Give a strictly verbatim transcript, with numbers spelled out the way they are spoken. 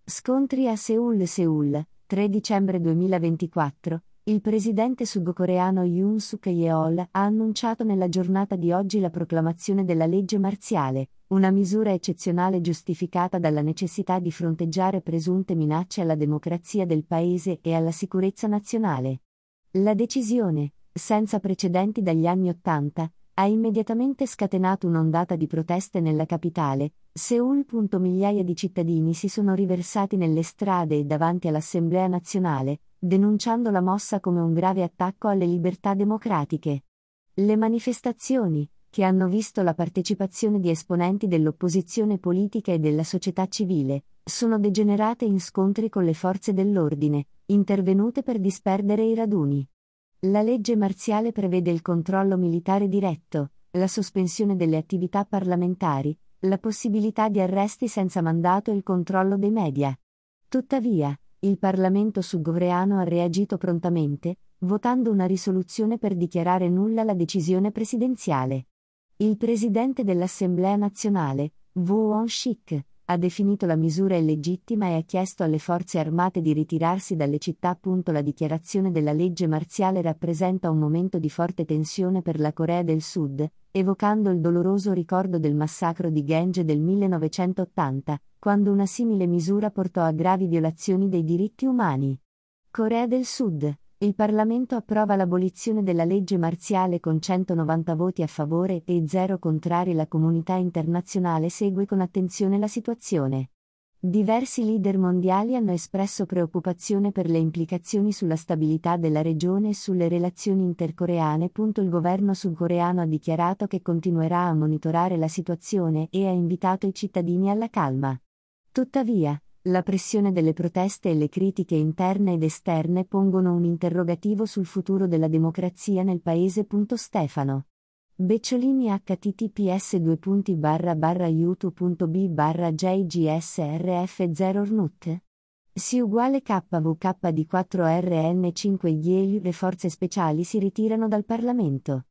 Scontri a Seul. Seul, tre dicembre duemilaventiquattro, il presidente sudcoreano Yoon Suk Yeol ha annunciato nella giornata di oggi la proclamazione della legge marziale, una misura eccezionale giustificata dalla necessità di fronteggiare presunte minacce alla democrazia del paese e alla sicurezza nazionale. La decisione, senza precedenti dagli anni Ottanta, ha immediatamente scatenato un'ondata di proteste nella capitale, Seul. Migliaia di cittadini si sono riversati nelle strade e davanti all'Assemblea nazionale, denunciando la mossa come un grave attacco alle libertà democratiche. Le manifestazioni, che hanno visto la partecipazione di esponenti dell'opposizione politica e della società civile, sono degenerate in scontri con le forze dell'ordine, intervenute per disperdere i raduni. La legge marziale prevede il controllo militare diretto, la sospensione delle attività parlamentari, la possibilità di arresti senza mandato e il controllo dei media. Tuttavia, il Parlamento sudcoreano ha reagito prontamente, votando una risoluzione per dichiarare nulla la decisione presidenziale. Il presidente dell'Assemblea nazionale, Woo Won-sik, ha definito la misura illegittima e ha chiesto alle forze armate di ritirarsi dalle città. La dichiarazione della legge marziale rappresenta un momento di forte tensione per la Corea del Sud, evocando il doloroso ricordo del massacro di Ganje del millenovecentottanta, quando una simile misura portò a gravi violazioni dei diritti umani. Corea del Sud. Il Parlamento approva l'abolizione della legge marziale con centonovanta voti a favore e zero contrari. La comunità internazionale segue con attenzione la situazione. Diversi leader mondiali hanno espresso preoccupazione per le implicazioni sulla stabilità della regione e sulle relazioni intercoreane. Il governo sudcoreano ha dichiarato che continuerà a monitorare la situazione e ha invitato i cittadini alla calma. Tuttavia, la pressione delle proteste e le critiche interne ed esterne pongono un interrogativo sul futuro della democrazia nel paese. Stefano Becciolini https due punti barra barra youtube.b barra jgsrf zero rnut si uguale kvk di quattro R N cinque. Le forze speciali si ritirano dal Parlamento.